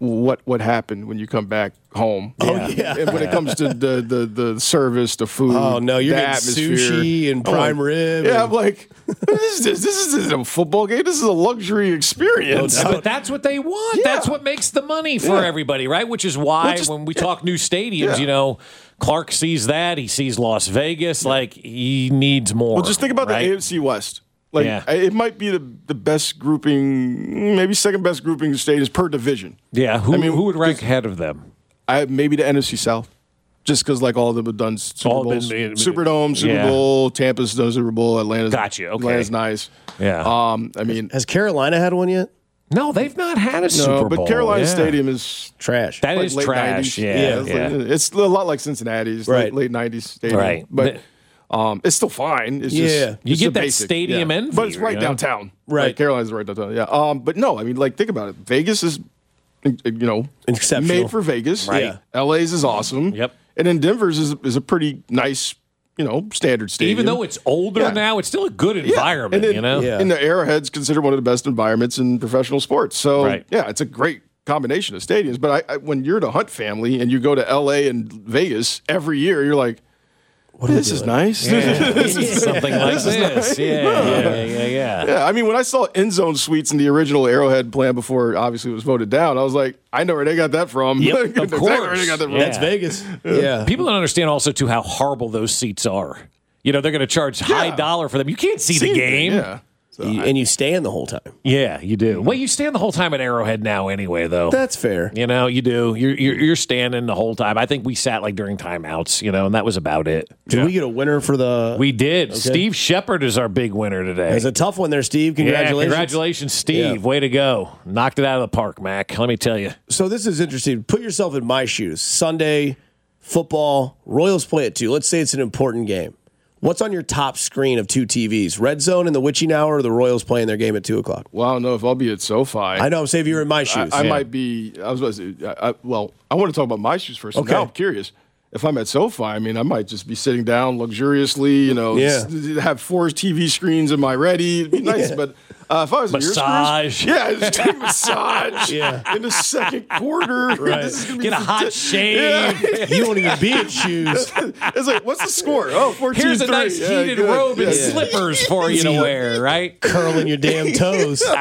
what what happened when you come back home. Oh, yeah. And when it comes to the the, the service, the food, Oh, no, you're the getting atmosphere. sushi and I'm prime like- rib. Yeah, and- I'm like, this is this, this isn't a football game. This is a luxury experience. No doubt. But that's what they want. Yeah. That's what makes the money for Yeah. everybody, right? Which is why Well, just- when we talk new stadiums, Yeah. you know, Clark sees that. He sees Las Vegas. Like, he needs more. Well, just think about right? the A F C West. Like, Yeah. it might be the, the best grouping, maybe second best grouping of stadiums per division. Yeah. Who, I mean, who would rank 'cause- ahead of them? I maybe the N F C South, just because like all of them have done Super All Bowls, been- Superdome, Super yeah. Bowl, Tampa's done Super Bowl, Atlanta's Gotcha, okay. Atlanta's nice. Yeah. Um, I mean, Has Carolina had one yet? No, they've not had a no, Super Bowl. but Carolina yeah. Stadium is Trash. That like is late trash. nineties. Yeah, it's, yeah. like- it's a lot like Cincinnati's, Right. late, late nineties stadium. Right. But um, it's still fine. It's just Yeah. You it's get the that basic, stadium yeah. envy, but it's right you know? downtown. Right. Like, Carolina's right downtown. Yeah. Um, but no, I mean, like think about it. Vegas is, you know, Exceptional. made for Vegas. Right. Yeah. L A's is awesome. Yep. And then Denver's is is a pretty nice, you know, standard stadium. Even though it's older Yeah. now, it's still a good Yeah. environment, and then, you know? Yeah. And the Arrowhead's considered one of the best environments in professional sports. So Right. yeah, it's a great combination of stadiums. But I, I, when you're the Hunt family and you go to L A and Vegas every year, you're like, this is nice. This is- Something like this. Yeah, yeah, yeah, yeah, yeah. yeah, I mean, when I saw end zone suites in the original Arrowhead plan before obviously it was voted down, I was like, I know where they got that from. Yep, I know of exactly course. where they got that from. Yeah. That's Vegas. Yeah. People don't understand also, too, how horrible those seats are. You know, they're going to charge high Yeah. dollar for them. You can't see, See the game. Yeah. So You- I- and you stand the whole time. Yeah, you do. Well, you stand the whole time at Arrowhead now anyway, though. That's fair. You know, you do. You're, you're you're standing the whole time. I think we sat like during timeouts, you know, and that was about it. Did we get a winner for the? We did. Steve Shepard is our big winner today. It's a tough one there, Steve. Congratulations. Yeah, congratulations, Steve. Yeah. Way to go. Knocked it out of the park, Mac. Let me tell you. So this is interesting. Put yourself in my shoes. Sunday, football, Royals play at two. Let's say it's an important game. What's on your top screen of two T Vs? Red Zone in the witching hour or the Royals playing their game at two o'clock? well, I don't know if I'll be at SoFi. I know, say if you were in my I, shoes. I Yeah. might be. I was about to say. I, I, well, I want to talk about my shoes first. So Okay. now I'm curious. If I'm at SoFi, I mean, I might just be sitting down luxuriously. You know, Yeah. s- have four T V screens in my ready. It'd be nice, Yeah. but uh, if I was at your Massage. screens, yeah, just take a massage. Yeah. in the second quarter. Right. This is gonna be Get a hot Yeah. shave. you won't even be at shoes. It's like, what's the score? Oh, fourteen Here's a three. nice Yeah, heated good. robe and Yeah. slippers for you to wear, right? Curling your damn toes. you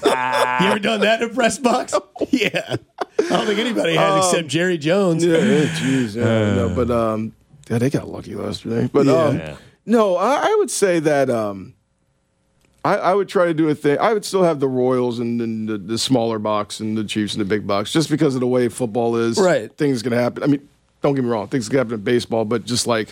ever done that in a press box? Yeah. I don't think anybody has except Jerry Jones. Yeah, yeah, jeez, yeah, no, but um, yeah, they got lucky yesterday. But um, Yeah. no, I, I would say that um, I, I would try to do a thing. I would still have the Royals and, and the, the smaller box and the Chiefs and the big box, just because of the way football is. Right. Things can happen. I mean, don't get me wrong, things can happen in baseball, but just like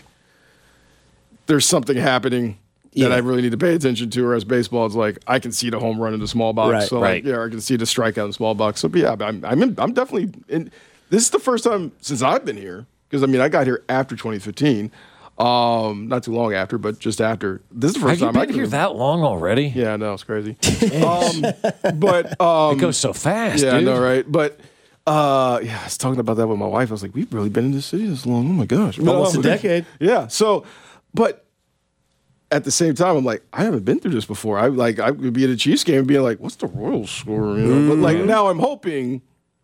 there's something happening Yeah. that I really need to pay attention to. Whereas baseball is like I can see the home run in the small box, Right, so right. like, yeah, I can see the strikeout in the small box. So but yeah, I'm I'm, in, I'm definitely in. This is the first time since I've been here because I mean I got here after twenty fifteen, um, not too long after, but just after. This is the first Have you time I been can here that long already? Yeah, no, it's crazy. um, but um, It goes so fast, yeah, I dude. know, right? But uh, yeah, I was talking about that with my wife. I was like, we've really been in this city this long. Oh my gosh, Almost a decade. Yeah. So, but at the same time, I'm like, I haven't been through this before. I like I would be at a Chiefs game and being like, what's the Royals score? You know? But like now, I'm hoping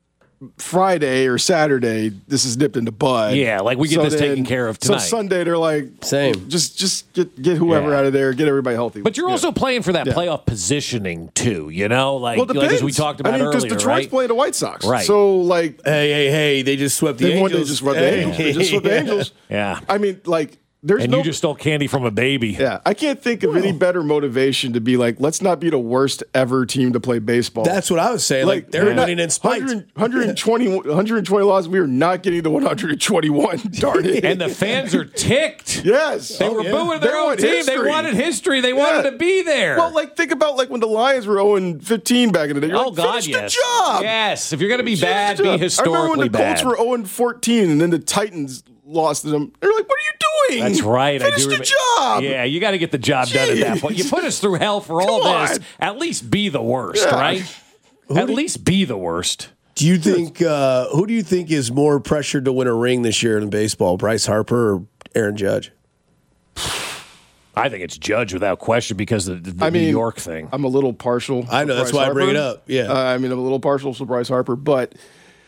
Friday or Saturday this is nipped in the bud. Yeah, like we get this taken care of tonight. So Sunday they're like, Same. Just just get get whoever Yeah. out of there, get everybody healthy. But you're Yeah. also playing for that Yeah. playoff positioning too, you know, like, well, it like as depends. we talked about I mean, earlier, Detroit's right? playing the White Sox, Right. So like Hey, hey, hey, they just swept the they won, Angels. they just swept Hey. the Angels. They just swept the Angels. Yeah. I mean, like there's And no. you just stole candy from a baby. Yeah, I can't think of any better motivation to be like, let's not be the worst ever team to play baseball. That's what I was saying. Like, they're we're not- winning in spite. one hundred, one hundred twenty, one hundred twenty laws. We are not getting to one hundred twenty-one. Darn it! And the fans are ticked. yes, They were yeah. booing their They own want team. They history. wanted history. They wanted Yeah. to be there. Well, like think about like when the Lions were oh and fifteen back in the day. You're oh like, God, finish yes. the job. Yes, if you're going to be Finish bad, the be job. I historically remember when the bad. Colts were oh and fourteen, and then the Titans lost to them. They're like, "What are you doing?" That's right. Finish I do the remember- job. Yeah, you got to get the job done at that point. You put us through hell for all Come this. on. At least be the worst, Yeah. right? At least be the worst. Do you think uh, who do you think is more pressured to win a ring this year in baseball, Bryce Harper or Aaron Judge? I think it's Judge without question because of the, the I mean, New York thing. I'm a little partial. I know, to that's Bryce why I bring Harper. it up. Yeah. Uh, I mean, I'm a little partial to Bryce Harper, but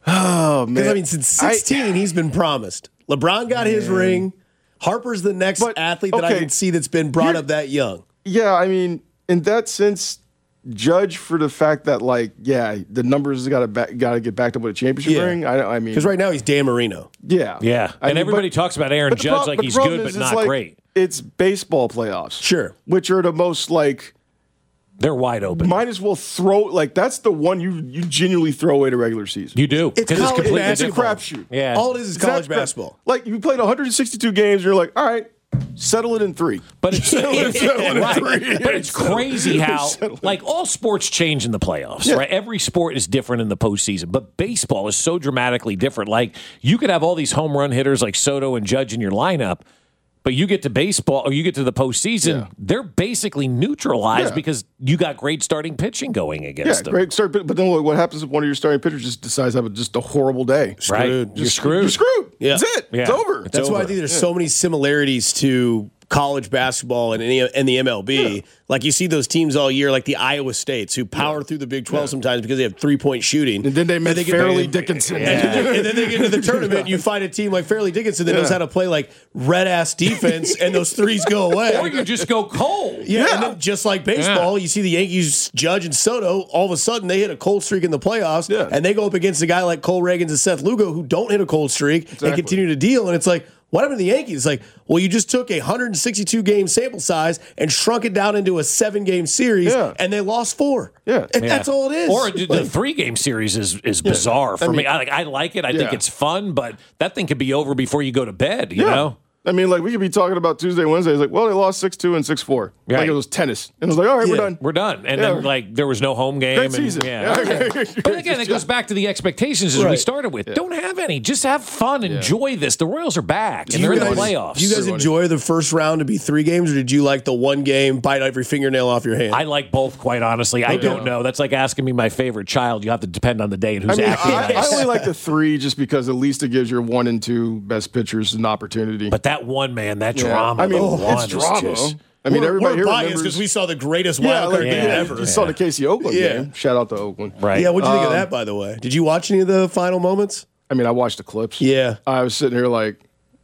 Oh man, Because I mean, since sixteen, I, he's been promised. LeBron got man. his ring. Harper's the next but, athlete that okay. I can see that's been brought Here, up that young. Yeah, I mean, in that sense, judge for the fact that, like, yeah, the numbers got to got to get backed up with a championship yeah. ring. I, I mean, because right now he's Dan Marino. Yeah, yeah, I and mean, everybody but, talks about Aaron Judge pro- like he's good, but not like, great. It's baseball playoffs, sure, which are the most like. They're wide open. Might as well throw like that's the one you you genuinely throw away to regular season. You do because it's, it's completely it's a crapshoot. Yeah, all it is is college basketball. Like you played one hundred sixty-two games, you're like, all right, settle it in three. But it's settle it, settle it in right. three. But it's crazy how like all sports change in the playoffs. Yeah. Right, every sport is different in the postseason, but baseball is so dramatically different. Like you could have all these home run hitters like Soto and Judge in your lineup. But you get to baseball, or you get to the postseason, yeah. they're basically neutralized yeah. because you got great starting pitching going against yeah, them. great start. But then what happens if one of your starting pitchers just decides to have just a horrible day? Screwed. Right? You're screwed. You're screwed. Yeah. That's it. Yeah. It's over. That's it's why over. I think there's yeah. so many similarities to college basketball and, and the M L B. Yeah. Like you see those teams all year, like the Iowa States, who power yeah. through the Big twelve yeah. sometimes because they have three-point shooting. And then they met they Fairleigh Dickinson. Yeah. And, then, and then they get into the tournament, and you find a team like Fairleigh Dickinson that yeah. knows how to play like red-ass defense, and those threes go away. Or you just go cold. Yeah, yeah. And then just like baseball, yeah. you see the Yankees, Judge, and Soto, all of a sudden they hit a cold streak in the playoffs, yeah. and they go up against a guy like Cole Reagans and Seth Lugo who don't hit a cold streak exactly. and continue to deal, and it's like, what happened to the Yankees? It's like, well, you just took a one hundred sixty-two game sample size and shrunk it down into a seven-game series, yeah. and they lost four. Yeah, and yeah. that's all it is. Or the like, three-game series is is yeah. bizarre for I mean, me. I like I like it. I yeah. think it's fun, but that thing could be over before you go to bed. You yeah. know. I mean, like, we could be talking about Tuesday, Wednesday. It's like, well, they lost six two and six four. Right. Like, it was tennis. And it was like, all right, yeah. we're done. We're done. And yeah. then, like, there was no home game. Great and, season. Yeah. yeah. But again, it goes back to the expectations as right. we started with. Yeah. Don't have any. Just have fun. Yeah. Enjoy this. The Royals are back, and they're guys, in the playoffs. Do you guys enjoy the first round to be three games, or did you like the one game, bite every fingernail off your hand? I like both, quite honestly. I don't know. That's like asking me my favorite child. You have to depend on the day and who's I mean, acting I, nice. I only like the three just because at least it gives your one and two best pitchers an opportunity. But that one, man, that yeah. drama. I mean, oh, it's drama. Just, I mean, we're, everybody we're here biased because we saw the greatest yeah, wild card like, game yeah, ever. You just saw the Casey Oakland yeah. game. Shout out to Oakland. Right. Yeah, what'd you think um, of that, by the way? Did you watch any of the final moments? I mean, I watched the clips. Yeah. I was sitting here like,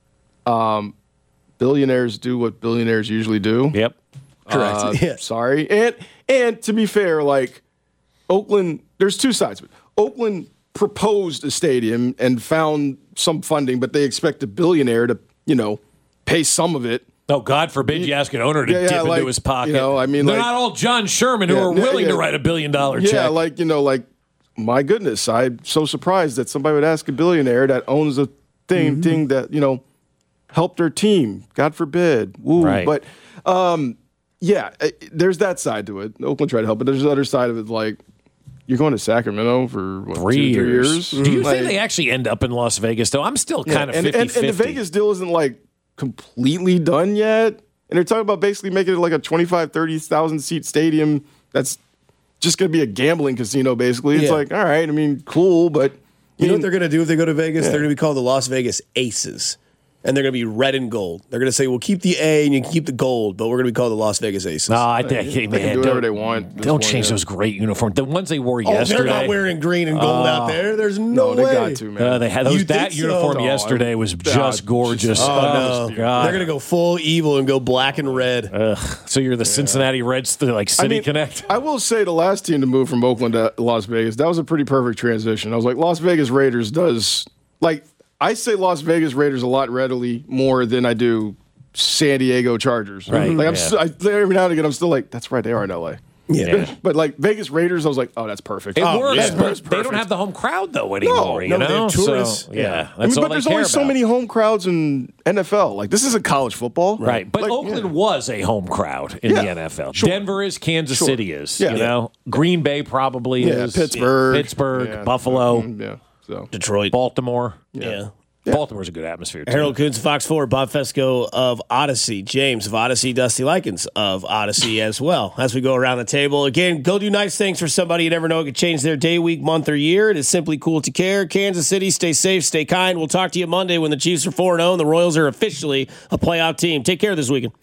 um, billionaires do what billionaires usually do. Yep. Correct. Uh, yeah. Sorry. And and to be fair, like, Oakland, there's two sides of it. Oakland proposed a stadium and found some funding, but they expect a billionaire to, you know, pay some of it. Oh, God forbid you ask an owner to yeah, yeah, dip like, into his pocket. You know, I mean, they're like, not all John Sherman who yeah, are willing yeah, to write a billion dollar yeah, check. Yeah, like, you know, like, my goodness, I'm so surprised that somebody would ask a billionaire that owns a thing, mm-hmm. thing that, you know, helped their team. God forbid. Woo. Right. But, um, yeah, there's that side to it. Oakland tried to help, but there's the other side of it, like, you're going to Sacramento for what, three, two, years. three years. Do you like, think they actually end up in Las Vegas, though? I'm still yeah, kind of and, fifty-fifty. And, and the Vegas deal isn't, like, completely done yet. And they're talking about basically making it like a twenty-five, thirty thousand seat stadium that's just going to be a gambling casino, basically. It's yeah. like, all right, I mean, cool, but... You know what they're going to do if they go to Vegas? Yeah. They're going to be called the Las Vegas Aces. And they're going to be red and gold. They're going to say, we'll keep the A and you can keep the gold, but we're going to be called the Las Vegas Aces. No, I think, they man, can do whatever they want. Don't point, change yeah. those great uniforms. The ones they wore Oh, yesterday. they're not wearing green and gold uh, out there. There's no, No, they way. got to, man. Uh, they had those, You that think so? uniform No, yesterday was God, just gorgeous. just- Oh, Oh, no. God. They're going to go full evil and go black and red. Ugh. So you're the Cincinnati Reds, the, like City I mean, Connect? I will say the last team to move from Oakland to Las Vegas, that was a pretty perfect transition. I was like, Las Vegas Raiders does, like, I say Las Vegas Raiders a lot readily more than I do San Diego Chargers. Right, Like, I'm yeah. st- I, every now and again, I'm still like, that's right, they are in L A. Yeah. Yeah. But like Vegas Raiders, I was like, oh, that's perfect. It oh, works, yeah, but that's they don't perfect. have the home crowd, though, anymore. you no, they know? have tourists. So, yeah, Yeah. that's I mean, all but they there's care only so about. many home crowds in N F L. Like, this isn't college football. Right, but Like, Oakland yeah. was a home crowd in Yeah, the N F L. sure. Denver is, Kansas Sure. City is. Yeah. You know, Green Bay probably Yeah, is. Pittsburgh. Pittsburgh, Yeah. Buffalo, Mhm, Yeah. So Detroit. Baltimore. Yeah. Baltimore's a good atmosphere too. Harold Coons, Fox four, Bob Fesco of Odyssey, James of Odyssey, Dusty Likens of Odyssey as well. As we go around the table, again, go do nice things for somebody you never know it could change their day, week, month, or year. It is simply cool to care. Kansas City, stay safe, stay kind. We'll talk to you Monday when the Chiefs are four and oh and the Royals are officially a playoff team. Take care this weekend.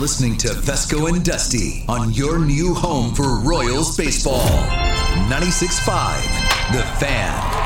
listening to Fesco and Dusty on your new home for Royals baseball. ninety-six point five, The Fan.